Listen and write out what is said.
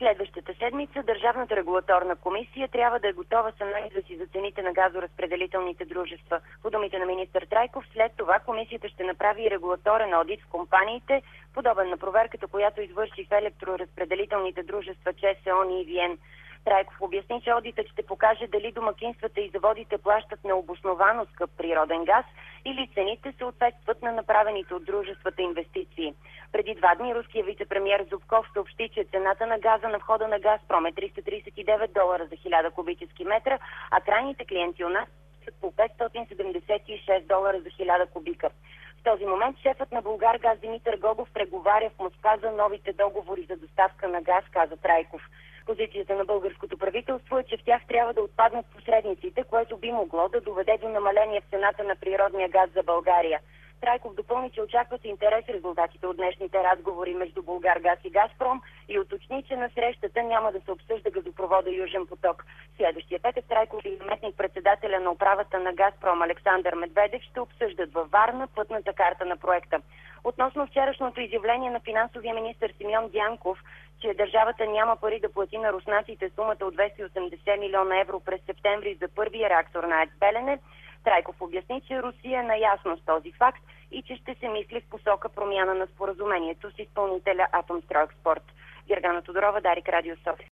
Следващата седмица Държавната регулаторна комисия трябва да е готова с анализа си за цените на газоразпределителните дружества. По думите на министър Трайков, след това комисията ще направи и регулаторен одит в компаниите, подобен на проверката, която извърши в електроразпределителните дружества ЧЕЗ, ЕОН и ЕВН. Трайков обясни, че одитът ще покаже дали домакинствата и заводите плащат необосновано скъп природен газ или цените съответстват на направените от дружествата инвестиции. Преди 2 дни руският вицепремиер Зубков съобщи, че цената на газа на входа на Газпром е $339 за 1000 кубически метра, а крайните клиенти у нас са по $576 за 1000 кубика. В този момент шефът на Булгаргаз Димитър Гогов преговаря в Москва за новите договори за доставка на газ, каза Трайков. Позицията на българското правителство е, че в тях трябва да отпаднат посредниците, което би могло да доведе до намаление в цената на природния газ за България. Трайков допълни, че очаква с интерес резултатите от днешните разговори между Булгаргаз и Газпром и уточни, че на срещата няма да се обсъжда газопровода Южен поток. Следващия петък Трайков и заместник-председателя на управата на Газпром Александър Медведев ще обсъждат във Варна пътната карта на проекта. Относно вчерашното изявление на финансовия министър Симеон Дянков, че държавата няма пари да плати на руснаците сумата от 280 милиона евро през септември за първия реактор на АЕЦ Белене, Трайков обясни, че Русия е наясно с този факт и че ще се мисли в посока промяна на споразумението с изпълнителя Атомстройекспорт. Гергана Тодорова, Дарик, Радио София.